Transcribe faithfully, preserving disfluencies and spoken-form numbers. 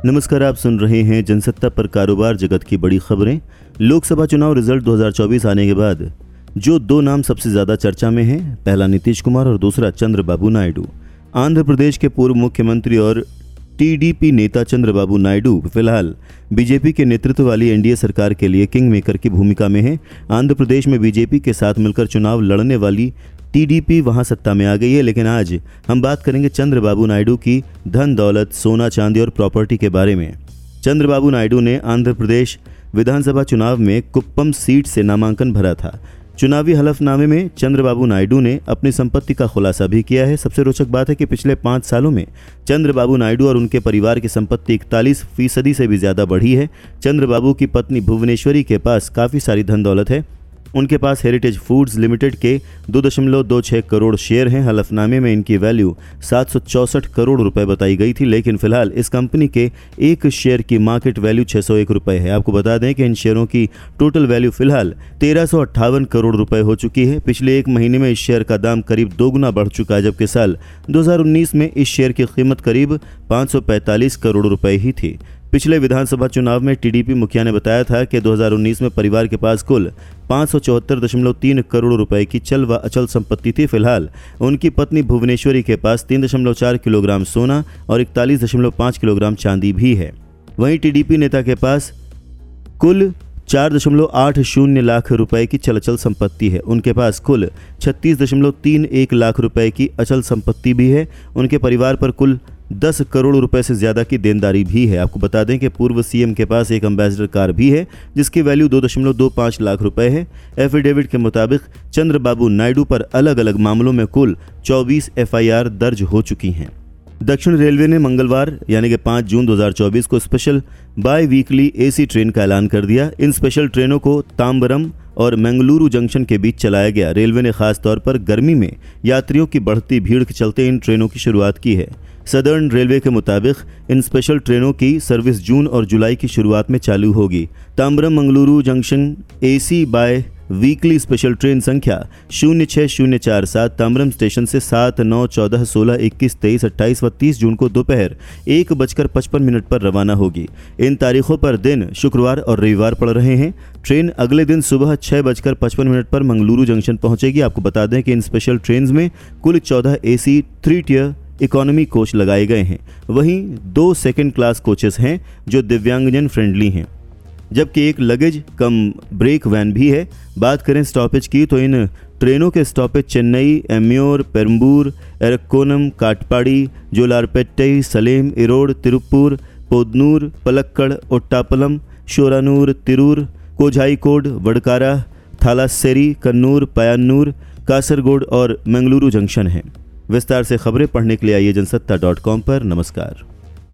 नमस्कार, आप सुन रहे हैं जनसत्ता पर कारोबार जगत की बड़ी खबरें। लोकसभा चुनाव रिजल्ट दो हज़ार चौबीस आने के बाद जो दो नाम सबसे ज़्यादा चर्चा में हैं, पहला नीतीश कुमार और दूसरा चंद्रबाबू नायडू। आंध्र प्रदेश के पूर्व मुख्यमंत्री और टीडीपी नेता चंद्रबाबू नायडू फिलहाल बीजेपी के नेतृत्व वाली एनडीए सरकार के लिए किंग मेकर की भूमिका में हैं। आंध्र प्रदेश में बीजेपी के साथ मिलकर चुनाव लड़ने वाली टीडीपी वहां सत्ता में आ गई है, लेकिन आज हम बात करेंगे चंद्रबाबू नायडू की धन दौलत, सोना चांदी और प्रॉपर्टी के बारे में। चंद्रबाबू नायडू ने आंध्र प्रदेश विधानसभा चुनाव में कुप्पम सीट से नामांकन भरा था। चुनावी हलफनामे में चंद्रबाबू नायडू ने अपनी संपत्ति का खुलासा भी किया है। सबसे रोचक बात है कि पिछले पाँच सालों में चंद्रबाबू नायडू और उनके परिवार की संपत्ति इकतालीस फीसदी से भी ज़्यादा बढ़ी है। चंद्रबाबू की पत्नी भुवनेश्वरी के पास काफ़ी सारी धन दौलत है। उनके पास हेरिटेज फूड्स लिमिटेड के दो दशमलव दो छः करोड़ शेयर हैं। हलफनामे में इनकी वैल्यू सात सौ चौंसठ करोड़ रुपए बताई गई थी, लेकिन फिलहाल इस कंपनी के एक शेयर की मार्केट वैल्यू छः सौ एक रुपये है। आपको बता दें कि इन शेयरों की टोटल वैल्यू फिलहाल तेरह सौ अट्ठावन करोड़ रुपए हो चुकी है। पिछले एक महीने में इस शेयर का दाम करीब दोगुना बढ़ चुका है, जबकि साल दो हज़ार उन्नीस में इस शेयर की कीमत करीब पाँच सौ पैंतालीस करोड़ रुपए ही थी। पिछले विधानसभा चुनाव में टीडीपी मुखिया ने बताया था कि दो हज़ार उन्नीस में परिवार के पास कुल पाँच सौ चौहत्तर दशमलव तीन करोड़ रुपए की चल व अचल संपत्ति थी। फिलहाल उनकी पत्नी भुवनेश्वरी के पास तीन दशमलव चार किलोग्राम सोना और इकतालीस दशमलव पाँच किलोग्राम चांदी भी है। वहीं टीडीपी नेता के पास कुल चार दशमलव आठ शून्य लाख रुपए की चल अचल संपत्ति है। उनके पास कुल छत्तीस दशमलव तीन एक लाख रुपए की अचल संपत्ति भी है। उनके परिवार पर कुल दस करोड़ रुपए से ज़्यादा की देनदारी भी है। आपको बता दें कि पूर्व सीएम के पास एक एम्बेसडर कार भी है, जिसकी वैल्यू दो दशमलव दो पाँच लाख रुपए है। एफिडेविट के मुताबिक चंद्रबाबू नायडू पर अलग अलग मामलों में कुल चौबीस एफआईआर दर्ज हो चुकी हैं। दक्षिण रेलवे ने मंगलवार यानी कि पाँच जून दो हज़ार चौबीस को special biweekly AC train का ऐलान कर दिया। इन स्पेशल ट्रेनों को तांबरम और मंगलुरु जंक्शन के बीच चलाया गया। रेलवे ने खास तौर पर गर्मी में यात्रियों की बढ़ती भीड़ के चलते इन ट्रेनों की शुरुआत की है। सदर्न रेलवे के मुताबिक इन स्पेशल ट्रेनों की सर्विस जून और जुलाई की शुरुआत में चालू होगी। Tambaram Mangaluru junction AC biweekly special train संख्या शून्य छः शून्य चार सात तांबरम स्टेशन से सात नौ चौदह सोलह इक्कीस तेईस अट्ठाईस व तीस जून को दोपहर एक बजकर पचपन मिनट पर रवाना होगी। इन तारीखों पर दिन शुक्रवार और रविवार पड़ रहे हैं। ट्रेन अगले दिन सुबह छः बजकर पचपन मिनट पर मंगलुरु जंक्शन पहुंचेगी। आपको बता दें कि इन स्पेशल ट्रेन में कुल चौदह AC three tier economy coach लगाए गए हैं। वहीं दो सेकंड क्लास कोचेस हैं जो दिव्यांगजन फ्रेंडली हैं, जबकि एक लगेज कम ब्रेक वैन भी है। बात करें स्टॉपेज की तो इन ट्रेनों के स्टॉपेज चेन्नई, एम्योर, पेरम्बूर, एरक्कोनम, काटपाड़ी, जोलारपेट्टई, सलेम, इरोड, तिरुप्पुर, पोदनूर, पलक्कड़, ओट्टापलम, शोरानूर, तिरूर, कोझाईकोड, वडकारा, थालासेरी, कन्नूर, पयान्नूर, कासरगोड और मंगलुरु जंक्शन हैं। विस्तार से खबरें पढ़ने के लिए आइए जनसत्ता डॉट कॉम पर। नमस्कार।